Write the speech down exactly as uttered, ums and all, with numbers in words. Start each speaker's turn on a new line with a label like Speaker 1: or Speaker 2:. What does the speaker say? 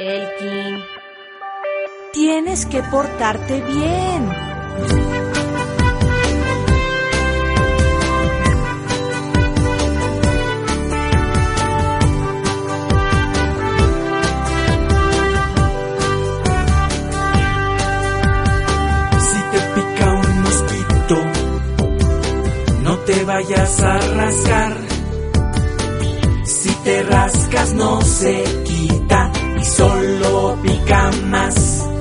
Speaker 1: Elkin, tienes que portarte bien.
Speaker 2: No te vayas a rascar. Si te rascas no se quita y solo pica más.